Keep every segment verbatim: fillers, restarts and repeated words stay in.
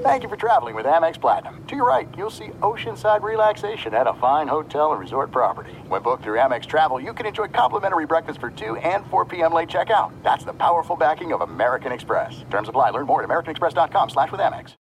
Thank you for traveling with Amex Platinum. To your right, you'll see oceanside relaxation at a fine hotel and resort property. When booked through Amex Travel, you can enjoy complimentary breakfast for two and four p.m. late checkout. That's the powerful backing of American Express. Terms apply. Learn more at americanexpress.com slash with Amex.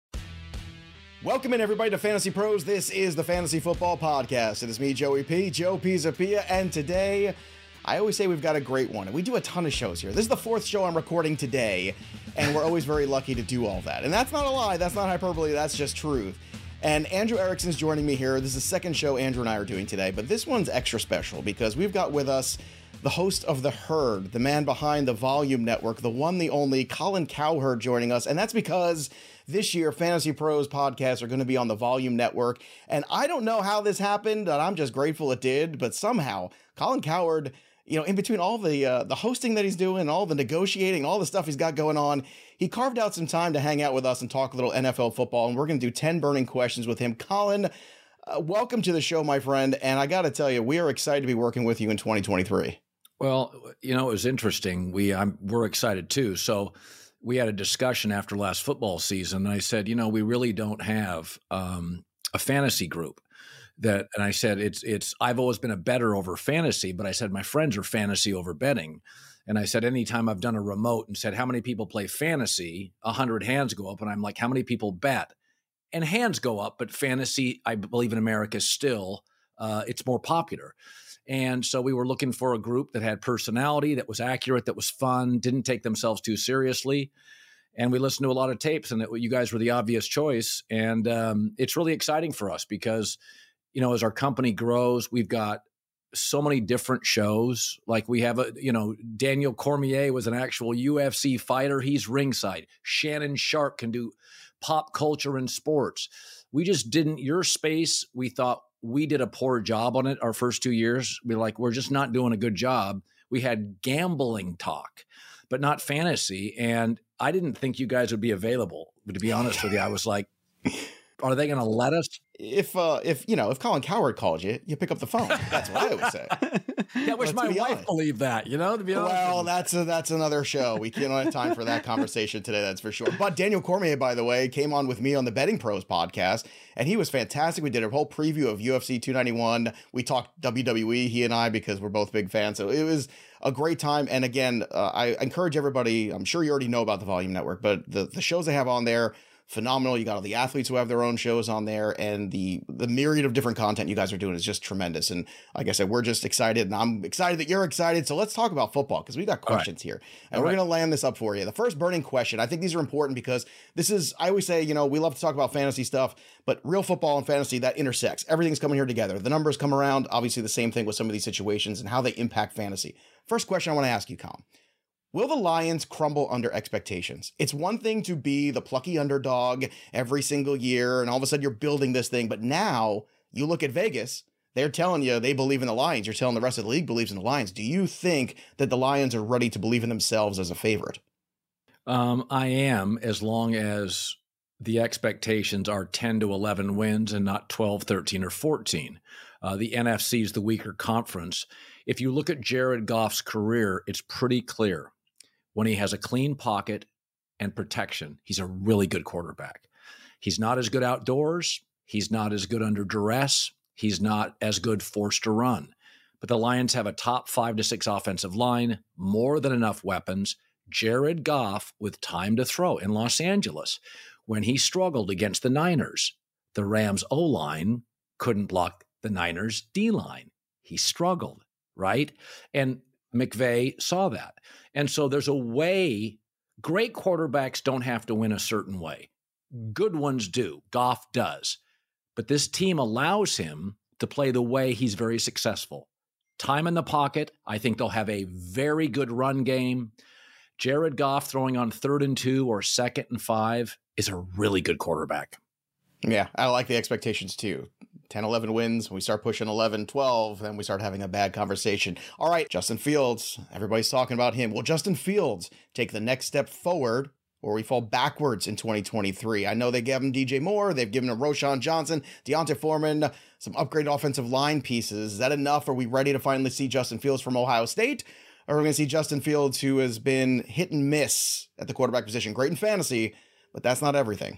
Welcome in, everybody, to Fantasy Pros. This is the Fantasy Football Podcast. It is me, Joey P, Joe Pizzapia, and today, I always say we've got a great one. We do a ton of shows here. This is the fourth show I'm recording today, and we're always very lucky to do all that. And that's not a lie. That's not hyperbole. That's just truth. And Andrew Erickson's joining me here. This is the second show Andrew and I are doing today, but this one's extra special because we've got with us the host of The Herd, the man behind the Volume Network, the one, the only, Colin Cowherd joining us. And that's because this year, Fantasy Pros podcasts are going to be on the Volume Network. And I don't know how this happened, and I'm just grateful it did, but somehow Colin Cowherd, you know, in between all the uh, the hosting that he's doing, all the negotiating, all the stuff he's got going on, he carved out some time to hang out with us and talk a little N F L football. And we're going to do ten burning questions with him. Colin, uh, welcome to the show, my friend. And I got to tell you, we are excited to be working with you in twenty twenty-three. Well, you know, it was interesting. We I'm, we're excited too. So we had a discussion after last football season, and I said, you know, we really don't have um, a fantasy group. That, and I said, it's, it's, I've always been a bettor over fantasy, but I said, my friends are fantasy over betting. And I said, anytime I've done a remote and said, how many people play fantasy, a hundred hands go up. And I'm like, how many people bet? And hands go up, but fantasy, I believe in America still, uh, it's more popular. And so we were looking for a group that had personality, that was accurate, that was fun, didn't take themselves too seriously. And we listened to a lot of tapes, and that you guys were the obvious choice. And um, it's really exciting for us because, you know, as our company grows, we've got so many different shows. Like we have a, you know, Daniel Cormier was an actual U F C fighter. He's ringside. Shannon Sharp can do pop culture and sports. We just didn't, your space, we thought we did a poor job on it our first two years. We're like, we're just not doing a good job. We had gambling talk, but not fantasy. And I didn't think you guys would be available. But to be honest with you, I was like, are they going to let us? If, uh, if you know, if Colin Cowherd called you, you pick up the phone. That's what I would say. Yeah, I wish my wife honest. believed that, you know, to be honest. Well, that's a, that's another show. We can't have time for that conversation today, that's for sure. But Daniel Cormier, by the way, came on with me on the Betting Pros podcast, and he was fantastic. We did a whole preview of U F C two ninety-one. We talked W W E, he and I, because we're both big fans. So it was a great time. And again, uh, I encourage everybody, I'm sure you already know about the Volume Network, but the, the shows they have on there, phenomenal. You got all the athletes who have their own shows on there, and the the myriad of different content you guys are doing is just tremendous. And like I said, we're just excited, and I'm excited that you're excited. So let's talk about football, because we've got questions right here, and all we're right. going to land this up for you. The first burning question, I think these are important because this is, I always say, you know, we love to talk about fantasy stuff, but real football and fantasy, that intersects. Everything's coming here together. The numbers come around, obviously the same thing with some of these situations and how they impact fantasy. First question I want to ask you, Colin. Will the Lions crumble under expectations? It's one thing to be the plucky underdog every single year, and all of a sudden you're building this thing. But now you look at Vegas, they're telling you they believe in the Lions. You're telling the rest of the league believes in the Lions. Do you think that the Lions are ready to believe in themselves as a favorite? Um, I am, as long as the expectations are ten to eleven wins and not twelve, thirteen, or fourteen. Uh, the N F C is the weaker conference. If you look at Jared Goff's career, it's pretty clear. When he has a clean pocket and protection, he's a really good quarterback. He's not as good outdoors. He's not as good under duress. He's not as good forced to run. But the Lions have a top five to six offensive line, more than enough weapons. Jared Goff with time to throw in Los Angeles. When he struggled against the Niners, the Rams O-line couldn't block the Niners D-line. He struggled, right? And McVay saw that. And so there's a way, great quarterbacks don't have to win a certain way. Good ones do. Goff does. But this team allows him to play the way he's very successful. Time in the pocket. I think they'll have a very good run game. Jared Goff throwing on third and two or second and five is a really good quarterback. Yeah, I like the expectations too. ten, eleven wins. When we start pushing eleven, twelve, then we start having a bad conversation. All right, Justin Fields. Everybody's talking about him. Will Justin Fields take the next step forward, or we fall backwards in twenty twenty-three? I know they gave him D J Moore. They've given him Roshan Johnson, Deontay Foreman, some upgraded offensive line pieces. Is that enough? Are we ready to finally see Justin Fields from Ohio State? Or are we going to see Justin Fields, who has been hit and miss at the quarterback position? Great in fantasy, but that's not everything.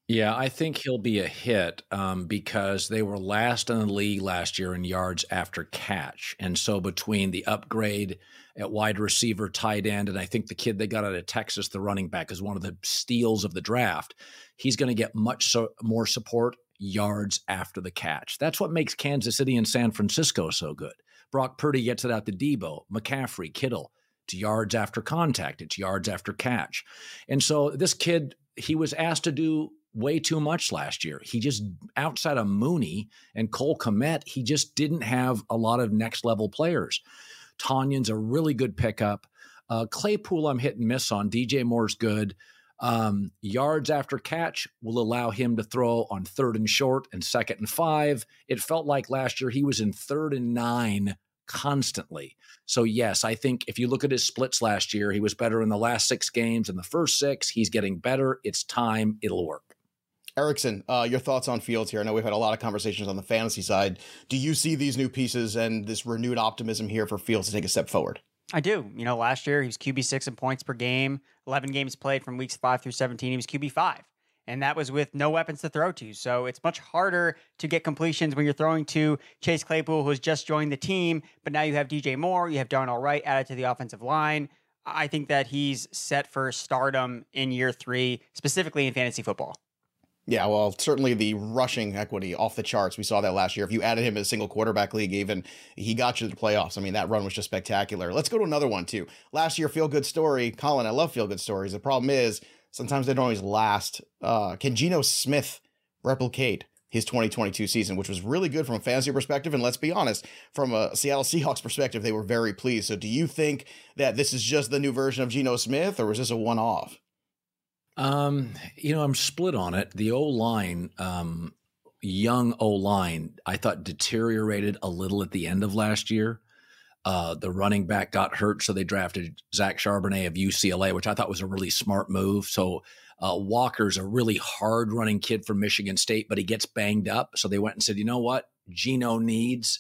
Yeah, I think he'll be a hit um, because they were last in the league last year in yards after catch. And so between the upgrade at wide receiver, tight end, and I think the kid they got out of Texas, the running back, is one of the steals of the draft, he's going to get much so, more support yards after the catch. That's what makes Kansas City and San Francisco so good. Brock Purdy gets it out to Debo, McCaffrey, Kittle. It's yards after contact. It's yards after catch. And so this kid, he was asked to do way too much last year. He just, outside of Mooney and Cole Kmet, he just didn't have a lot of next level players. Tanyan's a really good pickup. Uh, Claypool, I'm hit and miss on. D J Moore's good. Um, yards after catch will allow him to throw on third and short and second and five. It felt like last year he was in third and nine constantly. So yes, I think if you look at his splits last year, he was better in the last six games. In the first six, he's getting better. It's time. It'll work. Erickson, uh, your thoughts on Fields here? I know we've had a lot of conversations on the fantasy side. Do you see these new pieces and this renewed optimism here for Fields to take a step forward? I do. You know, last year he was Q B six in points per game, eleven games played from weeks five through seventeen. He was Q B five. And that was with no weapons to throw to. So it's much harder to get completions when you're throwing to Chase Claypool, who's just joined the team. But now you have D J Moore, you have Darnell Wright added to the offensive line. I think that he's set for stardom in year three, specifically in fantasy football. Yeah, well, certainly the rushing equity off the charts. We saw that last year. If you added him in a single quarterback league, even he got you to the playoffs. I mean, that run was just spectacular. Let's go to another one, too. Last year, feel-good story. Colin, I love feel-good stories. The problem is sometimes they don't always last. Uh, can Geno Smith replicate his twenty twenty-two season, which was really good from a fantasy perspective? And let's be honest, from a Seattle Seahawks perspective, they were very pleased. So do you think that this is just the new version of Geno Smith, or is this a one-off? Um, you know, I'm split on it. The O-line, um, young O-line, I thought deteriorated a little at the end of last year. Uh, the running back got hurt, so they drafted Zach Charbonnet of U C L A, which I thought was a really smart move. So uh, Walker's a really hard-running kid from Michigan State, but he gets banged up. So they went and said, you know what? Geno needs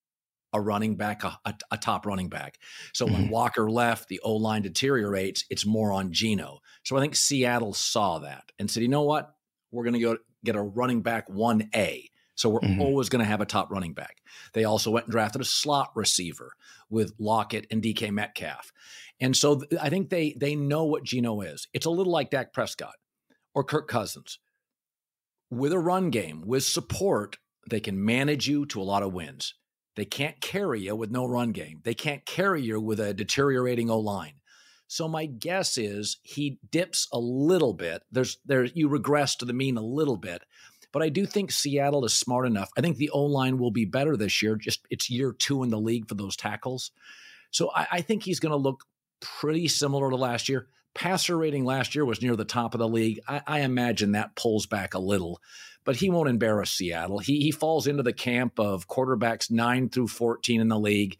a running back, a, a, a top running back. So mm-hmm. when Walker left, the O-line deteriorates. It's more on Geno. So I think Seattle saw that and said, you know what? We're going to go get a running back one A. So we're mm-hmm. always going to have a top running back. They also went and drafted a slot receiver with Lockett and D K Metcalf. And so th- I think they they know what Geno is. It's a little like Dak Prescott or Kirk Cousins. With a run game, with support, they can manage you to a lot of wins. They can't carry you with no run game. They can't carry you with a deteriorating O-line. So my guess is he dips a little bit. There's there you regress to the mean a little bit. But I do think Seattle is smart enough. I think the O-line will be better this year. Just it's year two in the league for those tackles. So I, I think he's going to look pretty similar to last year. Passer rating last year was near the top of the league. I, I imagine that pulls back a little. But he won't embarrass Seattle. He he falls into the camp of quarterbacks nine through fourteen in the league.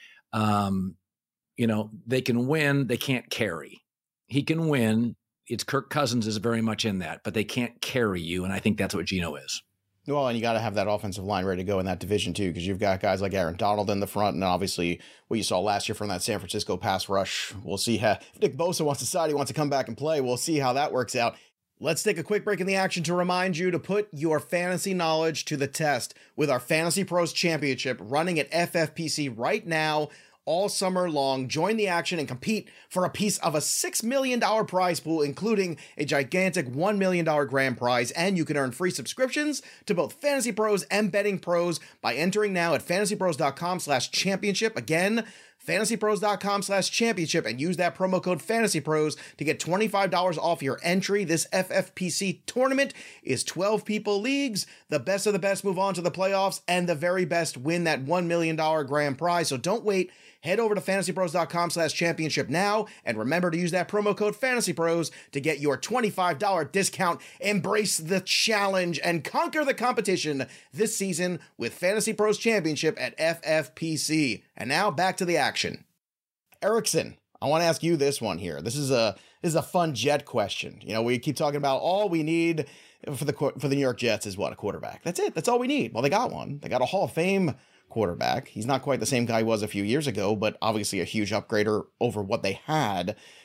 Um, you know, they can win, they can't carry. He can win. It's Kirk Cousins is very much in that, but they can't carry you, and I think that's what Geno is. Well, and you got to have that offensive line ready to go in that division too, because you've got guys like Aaron Donald in the front, and obviously what you saw last year from that San Francisco pass rush. We'll see how if Nick Bosa wants to decide he wants to come back and play. We'll see how that works out. Let's take a quick break in the action to remind you to put your fantasy knowledge to the test with our Fantasy Pros Championship running at F F P C right now. All summer long. Join the action and compete for a piece of a six million dollars prize pool, including a gigantic one million dollars grand prize, and you can earn free subscriptions to both Fantasy Pros and Betting Pros by entering now at fantasypros.com slash championship. Again, fantasypros.com slash championship, and use that promo code FANTASYPROS to get twenty-five dollars off your entry. This F F P C tournament is twelve people leagues. The best of the best move on to the playoffs, and the very best win that one million dollars grand prize. So don't wait. Head over to fantasypros.com slash championship now, and remember to use that promo code FANTASYPROS to get your twenty-five dollars discount. Embrace the challenge and conquer the competition this season with Fantasy Pros Championship at F F P C. And now back to the action. Erickson, I want to ask you this one here. This is a this is a fun Jet question. You know, we keep talking about all we need for the for the New York Jets is what? A quarterback. That's it. That's all we need. Well, they got one. They got a Hall of Fame quarterback. He's not quite the same guy he was a few years ago, but obviously a huge upgrader over what they had.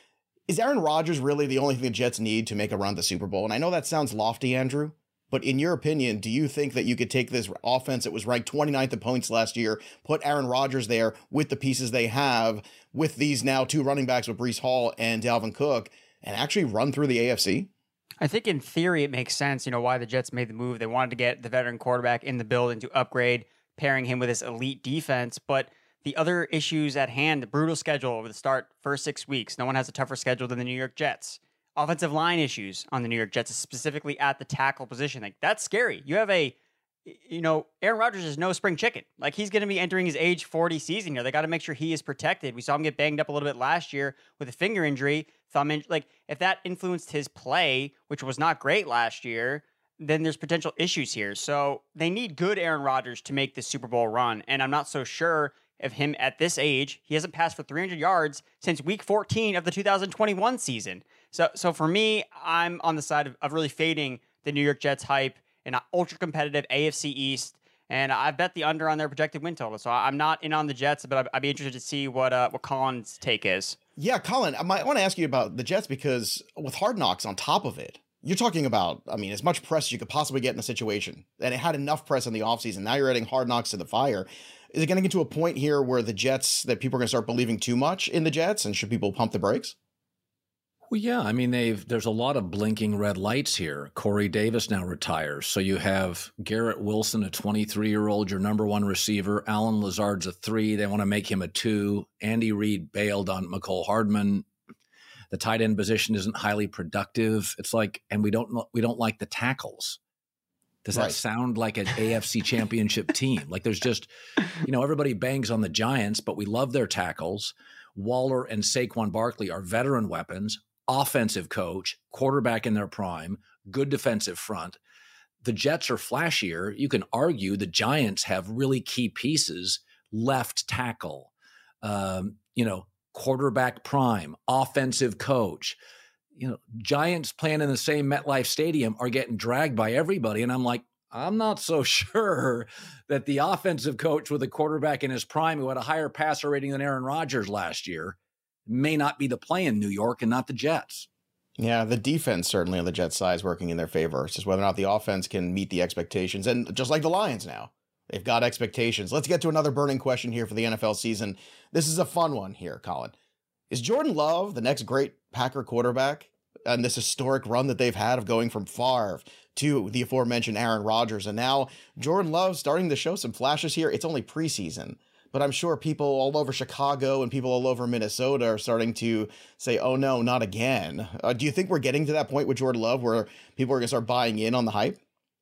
Is Aaron Rodgers really the only thing the Jets need to make a run at the Super Bowl? And I know that sounds lofty, Andrew, but in your opinion, do you think that you could take this offense that was ranked twenty-ninth in points last year, put Aaron Rodgers there with the pieces they have, with these now two running backs with Breece Hall and Dalvin Cook, and actually run through the A F C? I think in theory it makes sense, you know, why the Jets made the move. They wanted to get the veteran quarterback in the building to upgrade, pairing him with this elite defense. But the other issues at hand, the brutal schedule over the start first six weeks. No one has a tougher schedule than the New York Jets. Offensive line issues on the New York Jets, specifically at the tackle position. Like, that's scary. You have a, you know, Aaron Rodgers is no spring chicken. Like, he's going to be entering his age forty season here. They got to make sure he is protected. We saw him get banged up a little bit last year with a finger injury, thumb injury. Like, if that influenced his play, which was not great last year, then there's potential issues here. So they need good Aaron Rodgers to make this Super Bowl run. And I'm not so sure of him at this age. He hasn't passed for three hundred yards since week fourteen of the two thousand twenty-one season. So so for me, I'm on the side of, of really fading the New York Jets hype in an ultra competitive A F C East. And I bet the under on their projected win total. So I'm not in on the Jets, but I'd, I'd be interested to see what uh, what Colin's take is. Yeah, Colin, I, might, I want to ask you about the Jets because with Hard Knocks on top of it, you're talking about, I mean, as much press as you could possibly get in a situation. And it had enough press in the offseason. Now you're adding Hard Knocks to the fire. Is it going to get to a point here where the Jets, that people are going to start believing too much in the Jets? And should people pump the brakes? Well, yeah. I mean, they've there's a lot of blinking red lights here. Corey Davis now retires. So you have Garrett Wilson, a twenty-three-year-old, your number one receiver. Alan Lazard's a three. They want to make him a two. Andy Reid bailed on Mecole Hardman. The tight end position isn't highly productive. It's like, and we don't we don't like the tackles. Does that right. sound like an A F C championship team? Like there's just, you know, everybody bangs on the Giants, but we love their tackles. Waller and Saquon Barkley are veteran weapons, offensive coach, quarterback in their prime, good defensive front. The Jets are flashier. You can argue the Giants have really key pieces, left tackle, um, you know, quarterback prime, offensive coach. You know, Giants playing in the same MetLife Stadium are getting dragged by everybody. And I'm like, I'm not so sure that the offensive coach with a quarterback in his prime who had a higher passer rating than Aaron Rodgers last year may not be the play in New York and not the Jets. Yeah, the defense certainly on the Jets side is working in their favor. It's just whether or not the offense can meet the expectations. And just like the Lions now, they've got expectations. Let's get to another burning question here for the N F L season. This is a fun one here, Colin. Is Jordan Love the next great Packer quarterback and this historic run that they've had of going from Favre to the aforementioned Aaron Rodgers? And now Jordan Love starting to show some flashes here. It's only preseason, but I'm sure people all over Chicago and people all over Minnesota are starting to say, oh no, not again. Uh, do you think we're getting to that point with Jordan Love where people are going to start buying in on the hype?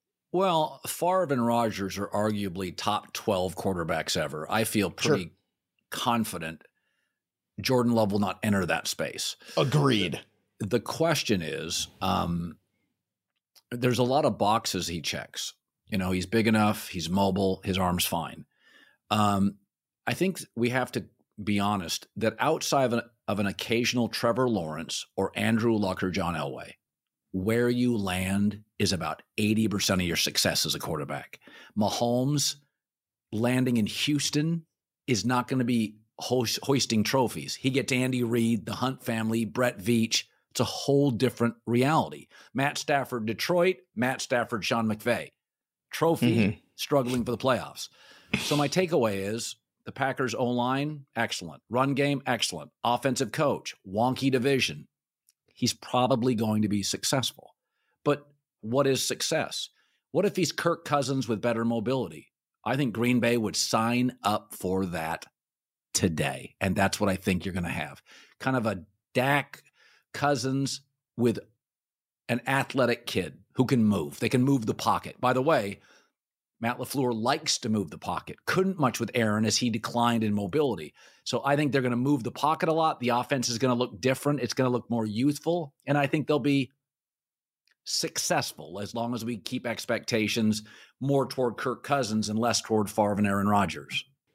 Well, Favre and Rodgers are arguably top twelve quarterbacks ever. I feel pretty sure. confident Jordan Love will not enter that space. Agreed. The question is, um, there's a lot of boxes he checks. You know, he's big enough, he's mobile, his arm's fine. Um, I think we have to be honest that outside of an, of an occasional Trevor Lawrence or Andrew Luck or John Elway, where you land is about eighty percent of your success as a quarterback. Mahomes landing in Houston is not going to be hoist, hoisting trophies. He gets Andy Reid, the Hunt family, Brett Veach. It's a whole different reality. Matt Stafford, Detroit, Matt Stafford, Sean McVay. Trophy, mm-hmm. struggling for the playoffs. So my takeaway is the Packers O-line, excellent. Run game, excellent. Offensive coach, wonky division. He's probably going to be successful. But what is success? What if he's Kirk Cousins with better mobility? I think Green Bay would sign up for that today. And that's what I think you're going to have. Kind of a Dak Cousins with an athletic kid who can move. They can move the pocket. By the way, Matt LaFleur likes to move the pocket. Couldn't much with Aaron as he declined in mobility. So I think they're going to move the pocket a lot. The offense is going to look different. It's going to look more youthful. And I think they'll be successful as long as we keep expectations more toward Kirk Cousins and less toward Favre and Aaron Rodgers.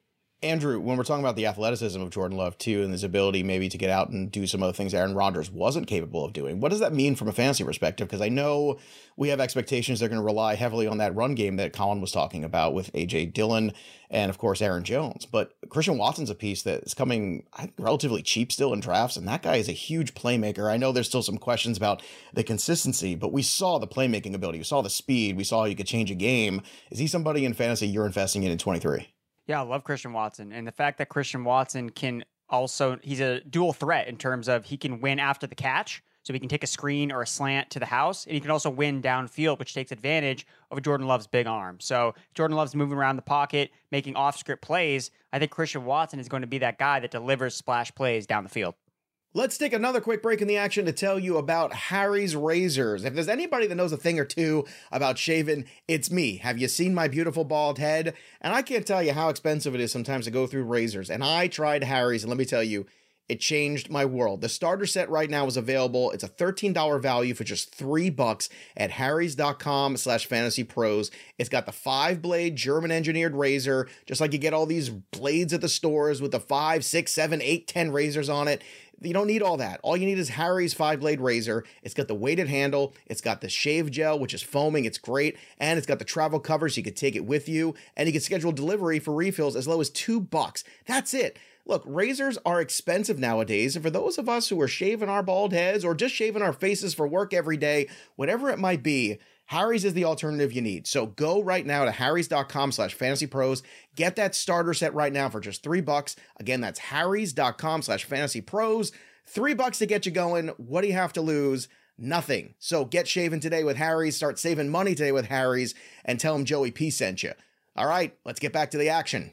Andrew, when we're talking about the athleticism of Jordan Love too, and his ability maybe to get out and do some other things Aaron Rodgers wasn't capable of doing, what does that mean from a fantasy perspective? Because I know we have expectations they're going to rely heavily on that run game that Colin was talking about with A J Dillon and, of course, Aaron Jones. But Christian Watson's a piece that is coming, I think, relatively cheap still in drafts, and that guy is a huge playmaker. I know there's still some questions about the consistency, but we saw the playmaking ability. We saw the speed. We saw you could change a game. Is he somebody in fantasy you're investing in in twenty-three? Yeah, I love Christian Watson. And the fact that Christian Watson can also, he's a dual threat in terms of he can win after the catch. So he can take a screen or a slant to the house, and he can also win downfield, which takes advantage of Jordan Love's big arm. So Jordan Love's moving around the pocket, making off-script plays. I think Christian Watson is going to be that guy that delivers splash plays down the field. Let's take another quick break in the action to tell you about Harry's Razors. If there's anybody that knows a thing or two about shaving, it's me. Have you seen my beautiful bald head? And I can't tell you how expensive it is sometimes to go through razors. And I tried Harry's, and let me tell you, it changed my world. The starter set right now is available. It's a thirteen dollars value for just three bucks at harrys.com slash fantasy pros. It's got the five blade German engineered razor, just like you get all these blades at the stores with the five, six, seven, eight, ten razors on it. You don't need all that. All you need is Harry's five-blade razor. It's got the weighted handle. It's got the shave gel, which is foaming. It's great. And it's got the travel cover so you can take it with you. And you can schedule delivery for refills as low as two bucks. That's it. Look, razors are expensive nowadays, and for those of us who are shaving our bald heads or just shaving our faces for work every day, whatever it might be, Harry's is the alternative you need. So go right now to harrys.com slash fantasy pros. Get that starter set right now for just three bucks. Again, that's harrys.com slash fantasy pros. Three bucks to get you going. What do you have to lose? Nothing. So get shaving today with Harry's. Start saving money today with Harry's, and tell them Joey P sent you. All right, let's get back to the action.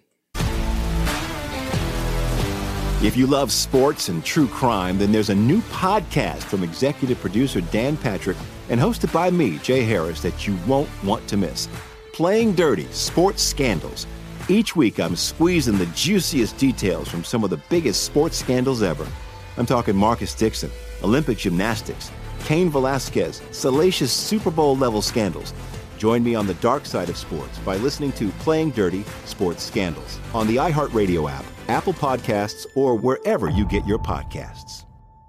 If you love sports and true crime, then there's a new podcast from executive producer Dan Patrick and hosted by me, Jay Harris, that you won't want to miss. Playing Dirty: Sports Scandals. Each week, I'm squeezing the juiciest details from some of the biggest sports scandals ever. I'm talking Marcus Dixon, Olympic gymnastics, Cain Velasquez, salacious Super Bowl-level scandals. Join me on the dark side of sports by listening to Playing Dirty: Sports Scandals on the iHeartRadio app, Apple Podcasts, or wherever you get your podcasts.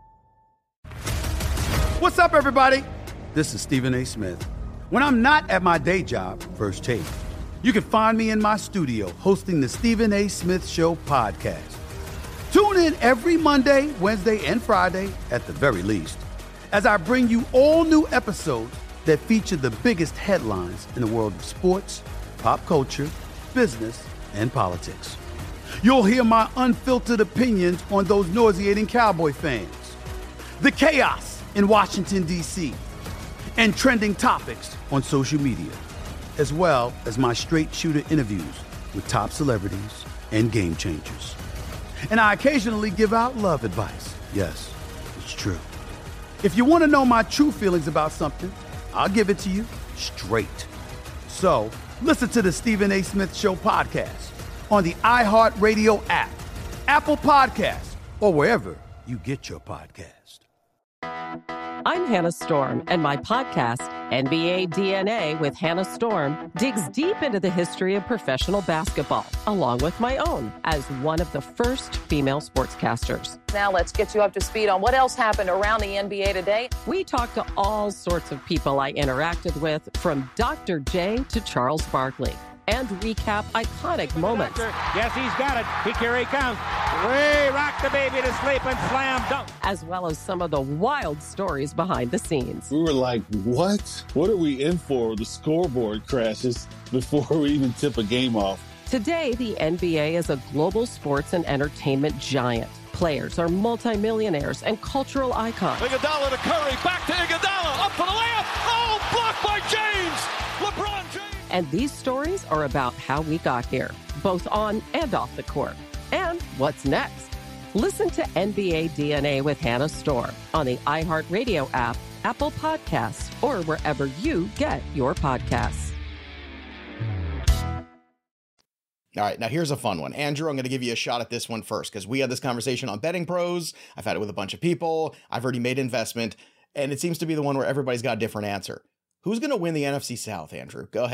What's up, everybody? This is Stephen A. Smith. When I'm not at my day job, First Take, you can find me in my studio hosting the Stephen A. Smith Show podcast. Tune in every Monday, Wednesday, and Friday, at the very least, as I bring you all new episodes that feature the biggest headlines in the world of sports, pop culture, business, and politics. You'll hear my unfiltered opinions on those nauseating Cowboy fans, the chaos in Washington, D C, and trending topics on social media, as well as my straight shooter interviews with top celebrities and game changers. And I occasionally give out love advice. Yes, it's true. If you want to know my true feelings about something, I'll give it to you straight. So listen to the Stephen A. Smith Show podcast on the iHeartRadio app, Apple Podcasts, or wherever you get your podcast. I'm Hannah Storm, and my podcast, N B A D N A with Hannah Storm, digs deep into the history of professional basketball, along with my own, as one of the first female sportscasters. Now let's get you up to speed on what else happened around the N B A today. We talk to all sorts of people I interacted with, from Doctor J to Charles Barkley, and recap iconic moments. Yes, he's got it. He here he comes. Way rock the baby to sleep and slam dunk. As well as some of the wild stories behind the scenes. We were like, what? What are we in for? The scoreboard crashes before we even tip a game off. Today, the N B A is a global sports and entertainment giant. Players are multimillionaires and cultural icons. Iguodala to Curry, back to Iguodala, up for the layup. Oh, blocked by James. LeBron James. And these stories are about how we got here, both on and off the court. And what's next? Listen to N B A D N A with Hannah Storm on the iHeartRadio app, Apple Podcasts, or wherever you get your podcasts. All right, now here's a fun one. Andrew, I'm going to give you a shot at this one first, because we had this conversation on Betting Pros. I've had it with a bunch of people. I've already made investment, and it seems to be the one where everybody's got a different answer. Who's going to win the N F C South, Andrew? Go ahead.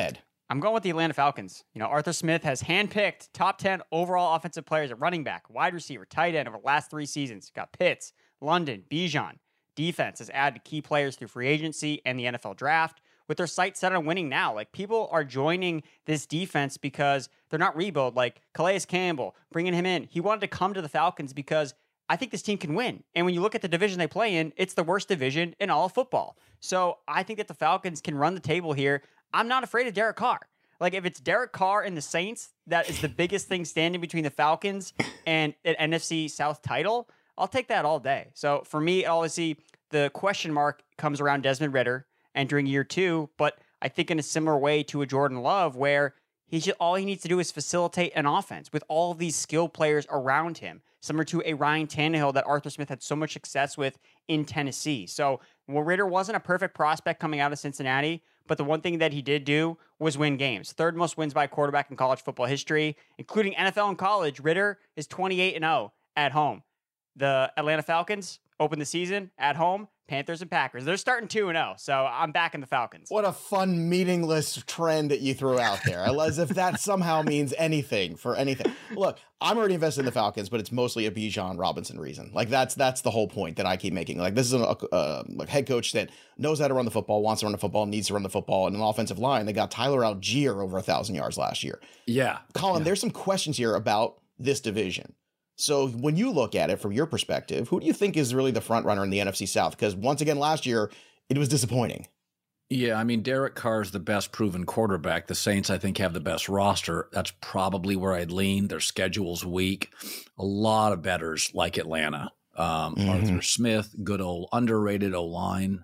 I'm going with the Atlanta Falcons. You know, Arthur Smith has handpicked top ten overall offensive players at running back, wide receiver, tight end over the last three seasons. You've got Pitts, London, Bijan. Defense has added key players through free agency and the N F L draft with their sights set on winning now. Like, people are joining this defense because they're not rebuild. Like Calais Campbell, bringing him in. He wanted to come to the Falcons because I think this team can win. And when you look at the division they play in, it's the worst division in all of football. So I think that the Falcons can run the table here. I'm not afraid of Derek Carr. Like, if it's Derek Carr and the Saints, that is the biggest thing standing between the Falcons and an N F C South title, I'll take that all day. So for me, obviously, the question mark comes around Desmond Ridder entering year two, but I think in a similar way to a Jordan Love, where he should, all he needs to do is facilitate an offense with all of these skilled players around him, similar to a Ryan Tannehill that Arthur Smith had so much success with in Tennessee. So, well, Ridder wasn't a perfect prospect coming out of Cincinnati, but the one thing that he did do was win games. Third most wins by a quarterback in college football history, including N F L and college. Ridder is twenty-eight and oh at home. The Atlanta Falcons open the season at home, Panthers and Packers. They're starting two and oh, so I'm backing the Falcons. What a fun, meaningless trend that you threw out there, as if that somehow means anything for anything. Look, I'm already invested in the Falcons, but it's mostly a Bijan Robinson reason. Like, that's that's the whole point that I keep making. Like, this is a, a, a head coach that knows how to run the football, wants to run the football, needs to run the football, and an offensive line. They got Tyler Algier over a thousand yards last year. Yeah. Colin, yeah. There's some questions here about this division. So when you look at it from your perspective, who do you think is really the front runner in the N F C South? Because once again, last year, it was disappointing. Yeah, I mean, Derek Carr is the best proven quarterback. The Saints, I think, have the best roster. That's probably where I'd lean. Their schedule's weak. A lot of bettors like Atlanta. Um, mm-hmm. Arthur Smith, good old underrated O-line.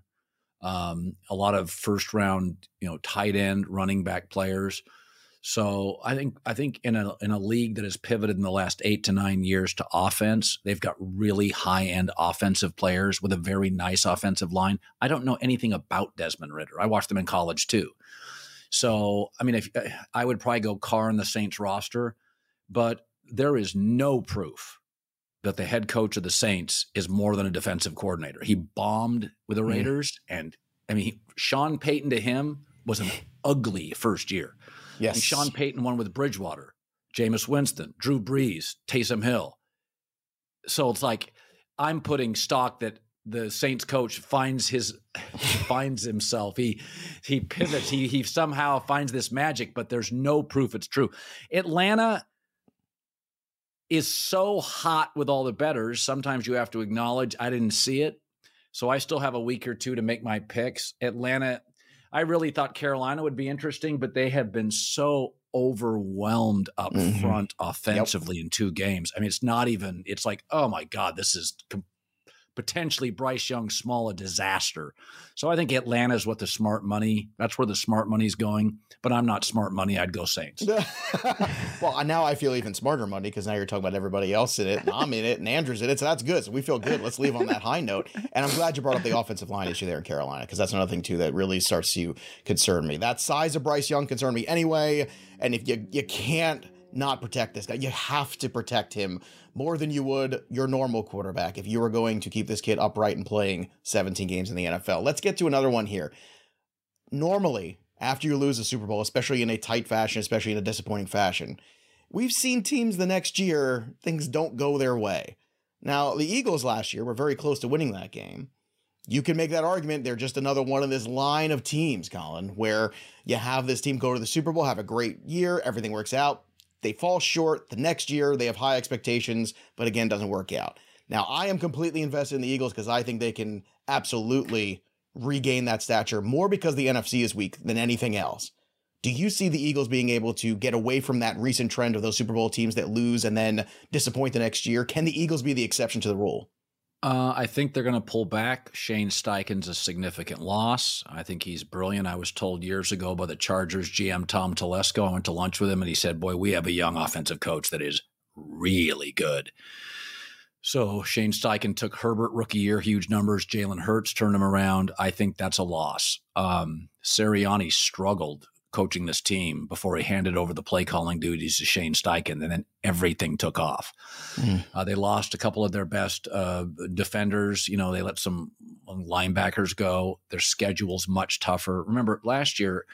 Um, a lot of first round, you know, tight end, running back players. So I think I think in a in a league that has pivoted in the last eight to nine years to offense, they've got really high end offensive players with a very nice offensive line. I don't know anything about Desmond Ridder. I watched them in college too. So I mean, if I would probably go Carr in the Saints roster, but there is no proof that the head coach of the Saints is more than a defensive coordinator. He bombed with the Raiders, mm. and I mean, he, Sean Payton to him was an ugly first year. Yes. And Sean Payton won with Bridgewater, Jameis Winston, Drew Brees, Taysom Hill. So it's like I'm putting stock that the Saints coach finds his finds himself. He he pivots. He he somehow finds this magic, but there's no proof it's true. Atlanta is so hot with all the bettors. Sometimes you have to acknowledge I didn't see it. So I still have a week or two to make my picks. Atlanta, I really thought Carolina would be interesting, but they have been so overwhelmed up mm-hmm. front offensively yep. in two games. I mean, it's not even, it's like, oh my God, this is com- potentially Bryce Young small, a disaster. So I think Atlanta is what the smart money, that's where the smart money's going, but I'm not smart money. I'd go Saints. Well, now I feel even smarter money because now you're talking about everybody else in it, and I'm in it, and Andrew's in it, so that's good. So we feel good. Let's leave on that high note. And I'm glad you brought up the offensive line issue there in Carolina, because that's another thing too that really starts to concern me. That size of Bryce Young concerned me anyway, and if you you can't not protect this guy, you have to protect him more than you would your normal quarterback if you were going to keep this kid upright and playing seventeen games in the N F L. Let's get to another one here. Normally, after you lose a Super Bowl, especially in a tight fashion, especially in a disappointing fashion, we've seen teams the next year, things don't go their way. Now, the Eagles last year were very close to winning that game. You can make that argument. They're just another one of this line of teams, Colin, where you have this team go to the Super Bowl, have a great year, everything works out. They fall short the next year. They have high expectations, but again, doesn't work out. Now, I am completely invested in the Eagles because I think they can absolutely regain that stature more because the N F C is weak than anything else. Do you see the Eagles being able to get away from that recent trend of those Super Bowl teams that lose and then disappoint the next year? Can the Eagles be the exception to the rule? Uh, I think they're going to pull back. Shane Steichen's a significant loss. I think he's brilliant. I was told years ago by the Chargers G M Tom Telesco. I went to lunch with him and he said, boy, we have a young offensive coach that is really good. So Shane Steichen took Herbert rookie year, huge numbers. Jalen Hurts turned him around. I think that's a loss. Um, Sirianni struggled coaching this team before he handed over the play calling duties to Shane Steichen, and then everything took off. Mm. Uh, they lost a couple of their best uh, defenders. You know, they let some linebackers go. Their schedule's much tougher. Remember last year,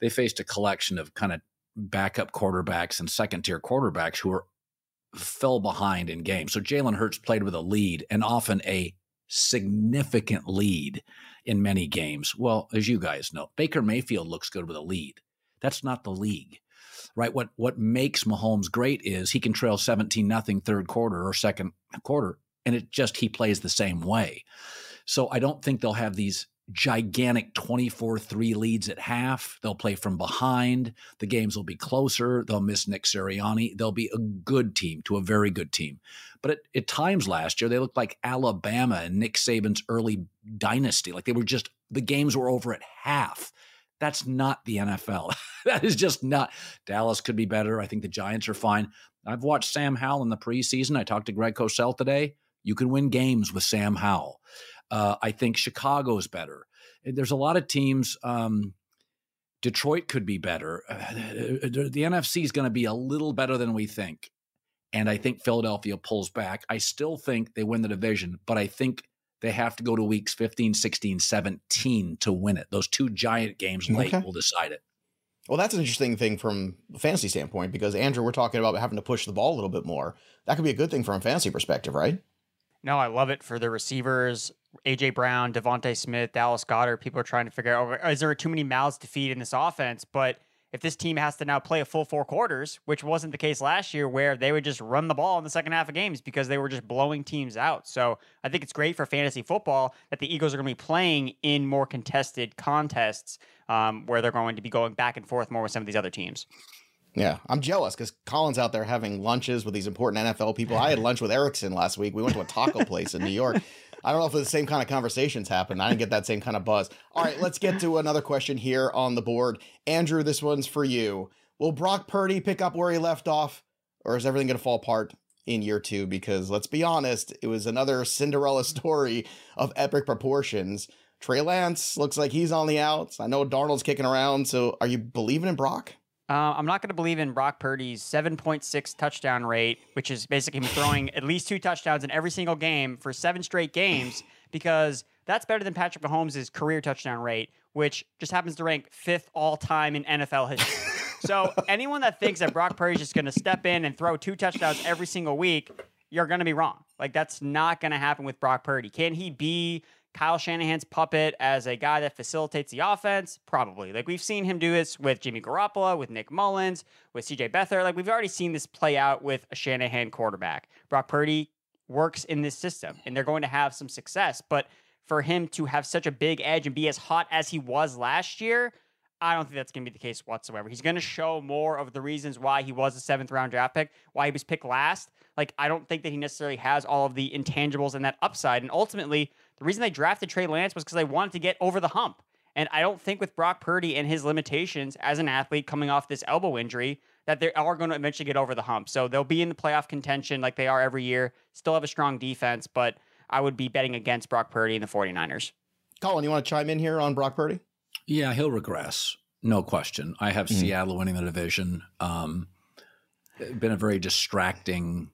they faced a collection of kind of backup quarterbacks and second-tier quarterbacks who were fell behind in games. So Jalen Hurts played with a lead, and often a significant lead in many games. Well, as you guys know, Baker Mayfield looks good with a lead. That's not the league, right? What what makes Mahomes great is he can trail seventeen nothing third quarter or second quarter, and it just he plays the same way. So I don't think they'll have these gigantic twenty-four three leads at half. They'll play from behind. The games will be closer. They'll miss Nick Sirianni. They'll be a good team to a very good team. But at, at times last year, they looked like Alabama and Nick Saban's early dynasty. Like they were just, the games were over at half. That's not the N F L. That is just not. Dallas could be better. I think the Giants are fine. I've watched Sam Howell in the preseason. I talked to Greg Cosell today. You can win games with Sam Howell. Uh, I think Chicago's better. There's a lot of teams. Um, Detroit could be better. Uh, the N F C is going to be a little better than we think. And I think Philadelphia pulls back. I still think they win the division, but I think they have to go to weeks fifteen, sixteen, seventeen to win it. Those two giant games late Okay. will decide it. Well, that's an interesting thing from a fantasy standpoint because, Andrew, we're talking about having to push the ball a little bit more. That could be a good thing from a fantasy perspective, right? No, I love it for the receivers. A J Brown, Devontae Smith, Dallas Goedert. People are trying to figure out, oh, is there too many mouths to feed in this offense? But if this team has to now play a full four quarters, which wasn't the case last year, where they would just run the ball in the second half of games because they were just blowing teams out. So I think it's great for fantasy football that the Eagles are going to be playing in more contested contests um, where they're going to be going back and forth more with some of these other teams. Yeah, I'm jealous because Colin's out there having lunches with these important N F L people. I had lunch with Erickson last week. We went to a taco place in New York. I don't know if the same kind of conversations happened. I didn't get that same kind of buzz. All right, let's get to another question here on the board. Andrew, this one's for you. Will Brock Purdy pick up where he left off, or is everything going to fall apart in year two? Because let's be honest, it was another Cinderella story of epic proportions. Trey Lance looks like he's on the outs. I know Darnold's kicking around. So are you believing in Brock? Uh, I'm not going to believe in Brock Purdy's seven point six touchdown rate, which is basically him throwing at least two touchdowns in every single game for seven straight games, because that's better than Patrick Mahomes' career touchdown rate, which just happens to rank fifth all-time in N F L history. So anyone that thinks that Brock Purdy's just going to step in and throw two touchdowns every single week, you're going to be wrong. Like, that's not going to happen with Brock Purdy. Can he be Kyle Shanahan's puppet as a guy that facilitates the offense? Probably. Like, we've seen him do this with Jimmy Garoppolo, with Nick Mullins, with C J Beathard. Like, we've already seen this play out with a Shanahan quarterback. Brock Purdy works in this system, and they're going to have some success. But for him to have such a big edge and be as hot as he was last year, I don't think that's going to be the case whatsoever. He's going to show more of the reasons why he was a seventh round draft pick, why he was picked last. Like, I don't think that he necessarily has all of the intangibles and that upside. And ultimately, the reason they drafted Trey Lance was because they wanted to get over the hump. And I don't think with Brock Purdy and his limitations as an athlete coming off this elbow injury that they are going to eventually get over the hump. So they'll be in the playoff contention like they are every year, still have a strong defense, but I would be betting against Brock Purdy and the 49ers. Colin, you want to chime in here on Brock Purdy? Yeah, he'll regress. No question. I have mm. Seattle winning the division. Um, been a very distracting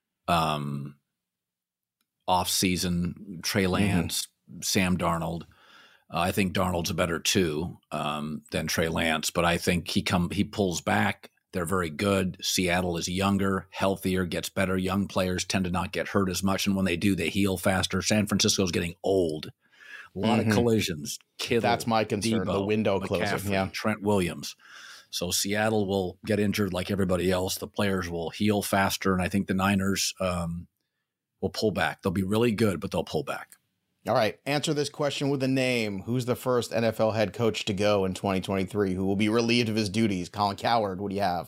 um, off-season. Trey Lance, mm-hmm. Sam Darnold. Uh, I think Darnold's a better two um, than Trey Lance, but I think he come he pulls back. They're very good. Seattle is younger, healthier, gets better. Young players tend to not get hurt as much, and when they do, they heal faster. San Francisco's getting old. A lot mm-hmm. of collisions. Kittle, That's my concern, Debo, the window closing. Yeah. Trent Williams. So Seattle will get injured like everybody else. The players will heal faster, and I think the Niners um, will pull back. They'll be really good, but they'll pull back. All right. Answer this question with a name. Who's the first N F L head coach to go in twenty twenty-three? Who will be relieved of his duties? Colin Cowherd, what do you have?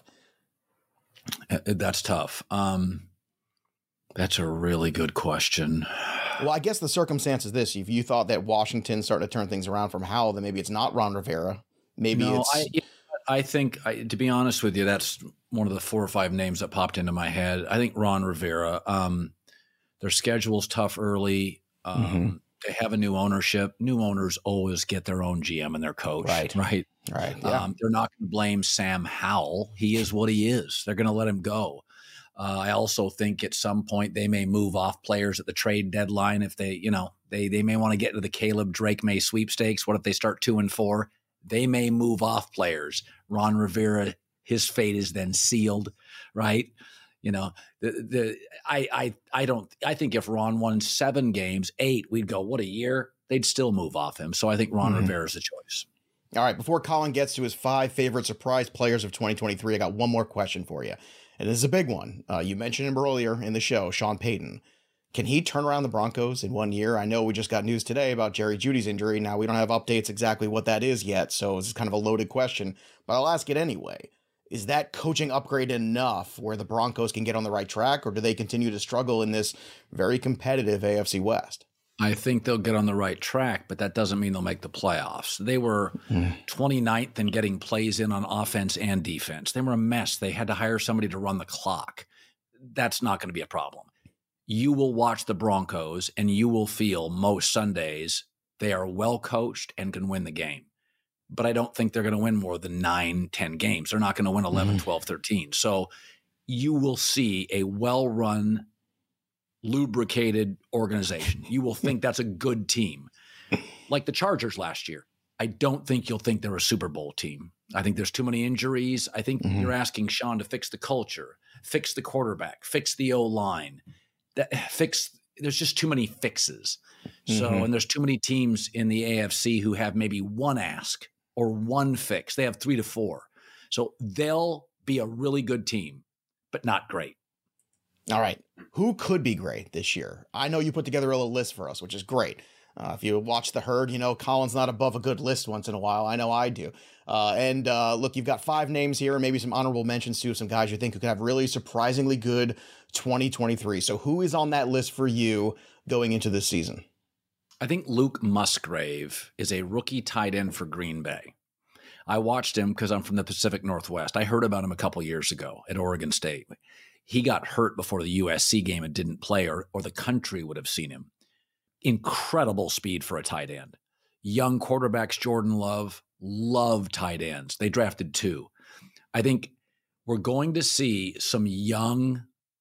That's tough. Um, that's a really good question. Well, I guess the circumstance is this. If you thought that Washington started to turn things around from Howell, then maybe it's not Ron Rivera. Maybe no, it's... I, I think, I, to be honest with you, that's one of the four or five names that popped into my head. I think Ron Rivera. Um, their schedule's tough early. Um, mm-hmm. They have a new ownership. New owners always get their own G M and their coach. Right. Right. Right. Yeah. Um, they're not going to blame Sam Howell. He is what he is. They're going to let him go. Uh, I also think at some point they may move off players at the trade deadline if they, you know, they they may want to get into the Caleb Drake May sweepstakes. What if they start two and four? They may move off players. Ron Rivera, his fate is then sealed, right? You know, the the I I I don't I think if Ron won seven games, eight, we'd go, what a year. They'd still move off him. So I think Ron mm-hmm. Rivera is the choice. All right, before Colin gets to his five favorite surprise players of twenty twenty-three, I got one more question for you. And this is a big one. Uh, you mentioned him earlier in the show, Sean Payton. Can he turn around the Broncos in one year? I know we just got news today about Jerry Jeudy's injury. Now, we don't have updates exactly what that is yet, so this is kind of a loaded question, but I'll ask it anyway. Is that coaching upgrade enough where the Broncos can get on the right track, or do they continue to struggle in this very competitive A F C West? I think they'll get on the right track, but that doesn't mean they'll make the playoffs. They were mm. twenty-ninth in getting plays in on offense and defense. They were a mess. They had to hire somebody to run the clock. That's not going to be a problem. You will watch the Broncos and you will feel most Sundays they are well coached and can win the game. But I don't think they're going to win more than nine, ten games. They're not going to win eleven, mm. twelve, thirteen. So you will see a well-run, lubricated organization. You will think that's a good team. Like the Chargers last year. I don't think you'll think they're a Super Bowl team. I think there's too many injuries. I think mm-hmm. you're asking Sean to fix the culture, fix the quarterback, fix the O-line. That fix there's just too many fixes. So, mm-hmm. and there's too many teams in the A F C who have maybe one ask or one fix. They have three to four. So they'll be a really good team, but not great. All right. Who could be great this year? I know you put together a little list for us, which is great. Uh, if you watch The Herd, you know, Colin's not above a good list once in a while. I know I do. Uh, and uh, look, you've got five names here, and maybe some honorable mentions too, some guys you think who could have really surprisingly good twenty twenty-three. So who is on that list for you going into this season? I think Luke Musgrave is a rookie tight end for Green Bay. I watched him because I'm from the Pacific Northwest. I heard about him a couple years ago at Oregon State. He got hurt before the U S C game and didn't play, or, or the country would have seen him. Incredible speed for a tight end. Young quarterbacks, Jordan Love, love tight ends. They drafted two. I think we're going to see some young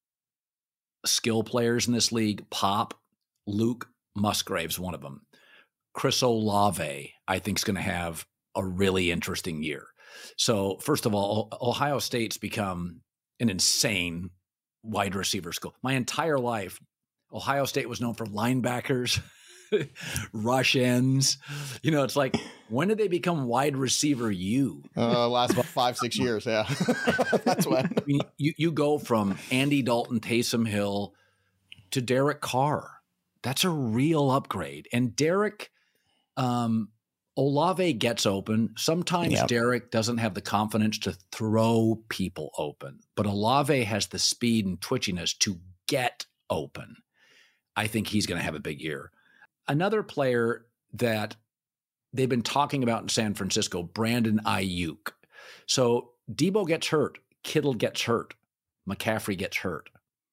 skill players in this league pop. Luke Musgrave's one of them. Chris Olave, I think, is going to have a really interesting year. So, first of all, Ohio State's become an insane wide receiver school. My entire life, Ohio State was known for linebackers, rush ends. You know, it's like, when did they become wide receiver you? Uh, last about five, six years, yeah. That's when. I mean, you, you go from Andy Dalton, Taysom Hill to Derek Carr. That's a real upgrade. And Derek, um, Olave gets open. Sometimes yep. Derek doesn't have the confidence to throw people open, but Olave has the speed and twitchiness to get open. I think he's going to have a big year. Another player that they've been talking about in San Francisco, Brandon Ayuk. So Debo gets hurt. Kittle gets hurt. McCaffrey gets hurt.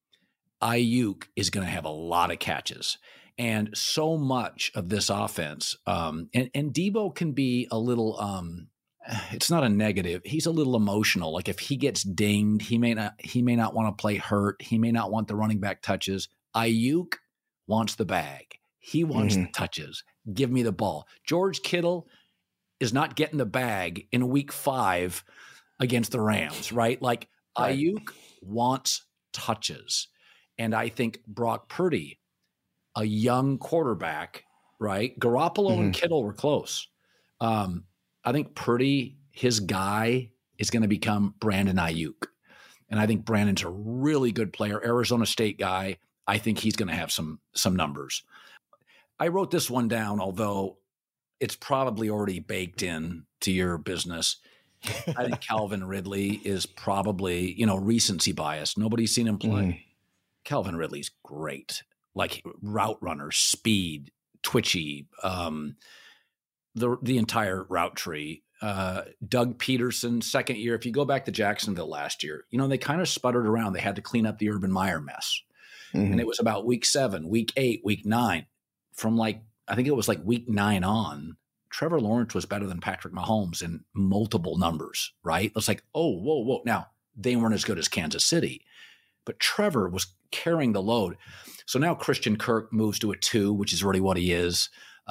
Ayuk is going to have a lot of catches. And so much of this offense, um, and, and Debo can be a little, um, it's not a negative. He's a little emotional. Like if he gets dinged, he may not, he may not want to play hurt. He may not want the running back touches. Ayuk wants the bag. He wants mm-hmm. the touches. Give me the ball. George Kittle is not getting the bag in week five against the Rams, right? Like right. Ayuk wants touches. And I think Brock Purdy, a young quarterback, right? Garoppolo mm-hmm. and Kittle were close. Um, I think Purdy, his guy, is going to become Brandon Ayuk. And I think Brandon's a really good player, Arizona State guy. I think he's going to have some some numbers. I wrote this one down, although it's probably already baked in to your business. I think Calvin Ridley is probably, you know, recency bias. Nobody's seen him play. Mm. Calvin Ridley's great. Like route runner, speed, twitchy, um, the the entire route tree. Uh, Doug Peterson, second year. If you go back to Jacksonville last year, you know, they kind of sputtered around. They had to clean up the Urban Meyer mess. Mm-hmm. And it was about week seven, week eight, week nine. From like, I think it was like week nine on, Trevor Lawrence was better than Patrick Mahomes in multiple numbers, right? It's like, oh, whoa, whoa. Now, they weren't as good as Kansas City, but Trevor was carrying the load. So now Christian Kirk moves to a two, which is really what he is.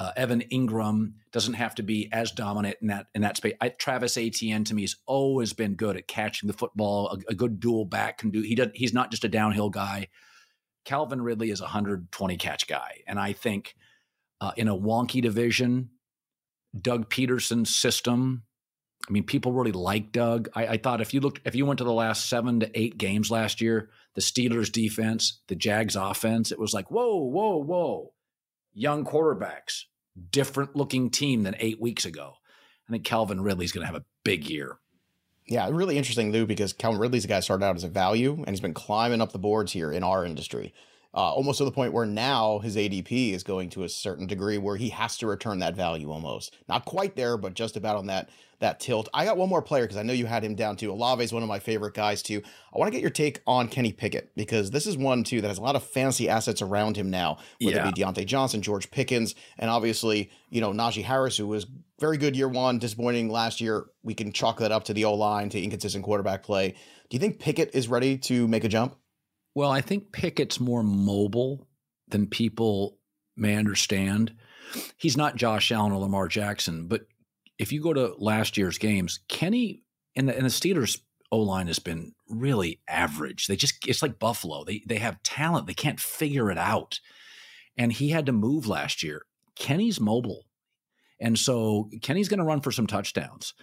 Uh, Evan Ingram doesn't have to be as dominant in that in that space. I, Travis Etienne to me has always been good at catching the football. A, a good dual back can do. He does. He's not just a downhill guy. Calvin Ridley is a one hundred twenty catch guy, and I think uh, in a wonky division, Doug Peterson's system. I mean, people really like Doug. I, I thought if you looked, if you went to the last seven to eight games last year, the Steelers defense, the Jags offense, it was like, whoa, whoa, whoa, young quarterbacks, different looking team than eight weeks ago. I think Calvin Ridley's going to have a big year. Yeah, really interesting, Lou, because Calvin Ridley's a guy started out as a value, and he's been climbing up the boards here in our industry, uh, almost to the point where now his A D P is going to a certain degree where he has to return that value almost. Not quite there, but just about on that that tilt. I got one more player because I know you had him down too. Olave is one of my favorite guys too. I want to get your take on Kenny Pickett because this is one too that has a lot of fantasy assets around him now, whether yeah. it be Deontay Johnson, George Pickens, and obviously, you know, Najee Harris, who was very good year one, disappointing last year. We can chalk that up to the O-line, to inconsistent quarterback play. Do you think Pickett is ready to make a jump? Well, I think Pickett's more mobile than people may understand. He's not Josh Allen or Lamar Jackson, but if you go to last year's games, Kenny and the, and the Steelers O-line has been really average. They just, it's like Buffalo. They they have talent. They can't figure it out. And he had to move last year. Kenny's mobile. And so Kenny's going to run for some touchdowns.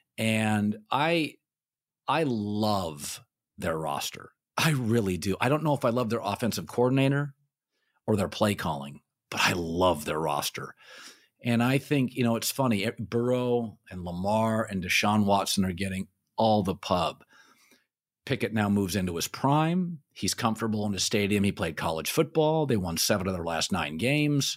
And I, I love their roster. I really do. I don't know if I love their offensive coordinator or their play calling, but I love their roster. And I think, you know, it's funny. Burrow and Lamar and Deshaun Watson are getting all the pub. Pickett now moves into his prime. He's comfortable in his stadium. He played college football. They won seven of their last nine games.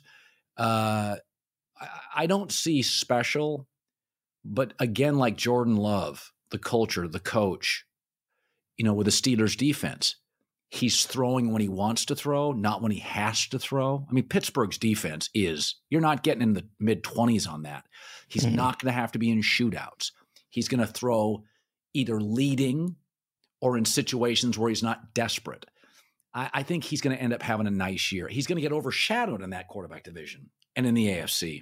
Uh, I, I don't see special, but again, like Jordan Love, the culture, the coach, you know, with the Steelers defense, he's throwing when he wants to throw, not when he has to throw. I mean, Pittsburgh's defense is, you're not getting in the mid-twenties on that. He's mm-hmm. not going to have to be in shootouts. He's going to throw either leading or in situations where he's not desperate. I, I think he's going to end up having a nice year. He's going to get overshadowed in that quarterback division and in the A F C.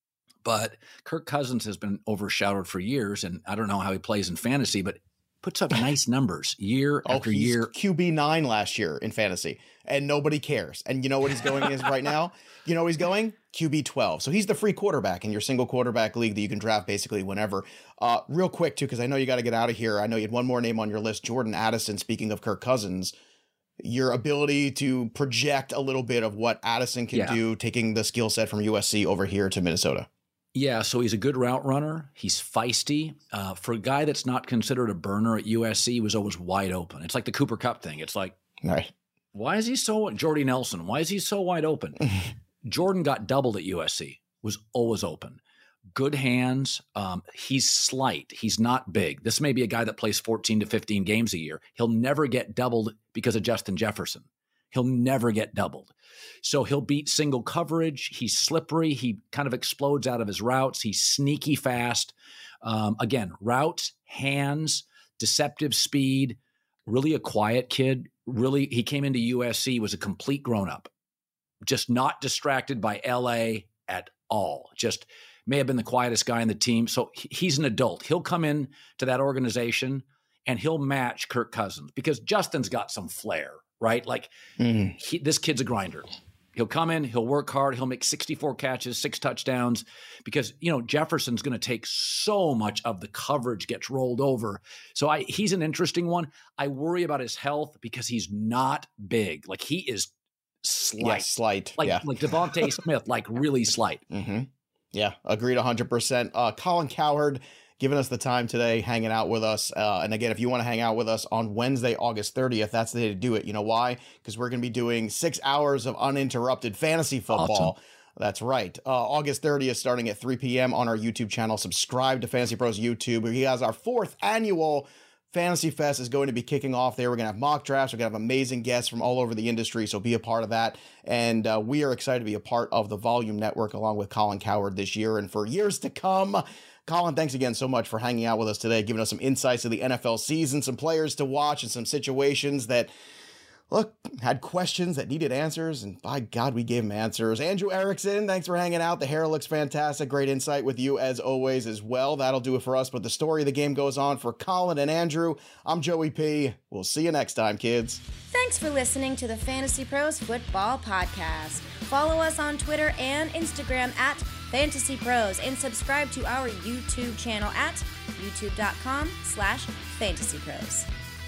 But Kirk Cousins has been overshadowed for years, and I don't know how he plays in fantasy, but puts up nice numbers year oh, after he's year. Q B nine last year in fantasy, and nobody cares. And you know what he's going is right now? You know he's going? Q B twelve. So he's the free quarterback in your single quarterback league that you can draft basically whenever. Uh, real quick, too, because I know you got to get out of here. I know you had one more name on your list, Jordan Addison. Speaking of Kirk Cousins, your ability to project a little bit of what Addison can yeah. do, taking the skill set from U S C over here to Minnesota. Yeah, so he's a good route runner. He's feisty. Uh, for a guy that's not considered a burner at U S C, he was always wide open. It's like the Cooper Kupp thing. It's like, right. Why is he so – Jordy Nelson, why is he so wide open? Jordan got doubled at U S C, was always open. Good hands. Um, he's slight. He's not big. This may be a guy that plays fourteen to fifteen games a year. He'll never get doubled because of Justin Jefferson. He'll never get doubled. So he'll beat single coverage. He's slippery. He kind of explodes out of his routes. He's sneaky fast. Um, again, routes, hands, deceptive speed, really a quiet kid. Really, he came into U S C, was a complete grown-up, just not distracted by L A at all. Just may have been the quietest guy in the team. So he's an adult. He'll come in to that organization and he'll match Kirk Cousins because Justin's got some flair. Right? Like mm. he, this kid's a grinder. He'll come in, he'll work hard, he'll make sixty-four catches, six touchdowns because, you know, Jefferson's going to take so much of the coverage gets rolled over. So I, he's an interesting one. I worry about his health because he's not big. Like he is slight. Yeah, slight. Like, yeah. like Devontae Smith, like really slight. Mm-hmm. Yeah, agreed one hundred percent. Uh, Colin Cowherd giving us the time today, hanging out with us. Uh, and again, if you want to hang out with us on Wednesday, August thirtieth, that's the day to do it. You know why? Because we're going to be doing six hours of uninterrupted fantasy football. Awesome. That's right. Uh, August thirtieth, starting at three p.m. on our YouTube channel. Subscribe to Fantasy Pros YouTube. He has our fourth annual Fantasy Fest is going to be kicking off there. We're going to have mock drafts. We're going to have amazing guests from all over the industry, so be a part of that. And uh, we are excited to be a part of the Volume Network along with Colin Cowherd this year and for years to come. Colin, thanks again so much for hanging out with us today, giving us some insights to the N F L season, some players to watch, and some situations that look, had questions that needed answers, and by God, we gave him answers. Andrew Erickson, thanks for hanging out. The hair looks fantastic. Great insight with you as always as well. That'll do it for us, but the story of the game goes on for Colin and Andrew. I'm Joey P. We'll see you next time, kids. Thanks for listening to the Fantasy Pros Football Podcast. Follow us on Twitter and Instagram at Fantasy Pros, and subscribe to our YouTube channel at youtube.com slash Fantasy Pros.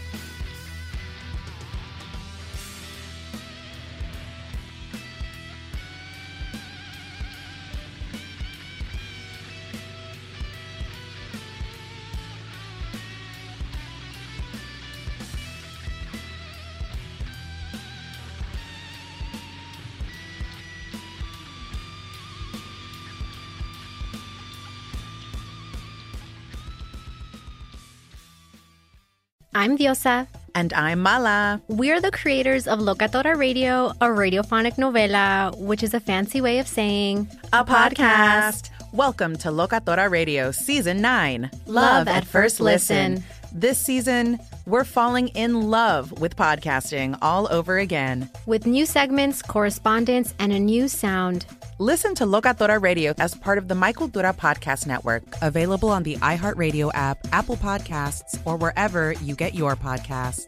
I'm Diosa. And I'm Mala. We're the creators of Locatora Radio, a radiophonic novela, which is a fancy way of saying a podcast. Welcome to Locatora Radio Season nine. Love, love at first listen. listen. This season, we're falling in love with podcasting all over again. With new segments, correspondence, and a new sound. Listen to Locatora Radio as part of the Michael Dura Podcast Network, available on the iHeartRadio app, Apple Podcasts, or wherever you get your podcasts.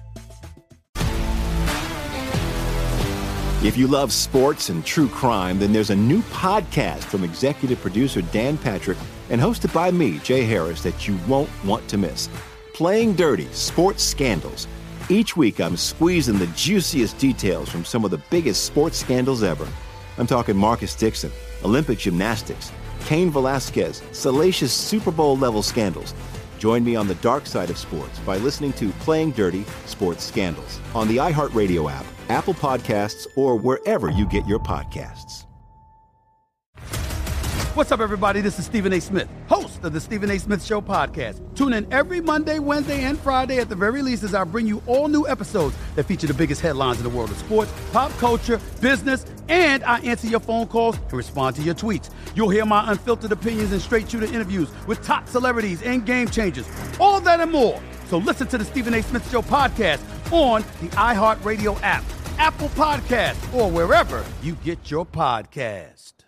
If you love sports and true crime, then there's a new podcast from executive producer Dan Patrick and hosted by me, Jay Harris, that you won't want to miss. Playing Dirty: Sports Scandals. Each week, I'm squeezing the juiciest details from some of the biggest sports scandals ever. I'm talking Marcus Dixon, Olympic gymnastics, Cain Velasquez, salacious Super Bowl-level scandals. Join me on the dark side of sports by listening to Playing Dirty: Sports Scandals on the iHeartRadio app, Apple Podcasts, or wherever you get your podcasts. What's up, everybody? This is Stephen A. Smith, host of the Stephen A. Smith Show podcast. Tune in every Monday, Wednesday, and Friday at the very least as I bring you all new episodes that feature the biggest headlines in the world of sports, pop culture, business, and I answer your phone calls and respond to your tweets. You'll hear my unfiltered opinions and straight-shooter interviews with top celebrities and game changers. All that and more. So listen to the Stephen A. Smith Show podcast on the iHeartRadio app, Apple Podcasts, or wherever you get your podcasts.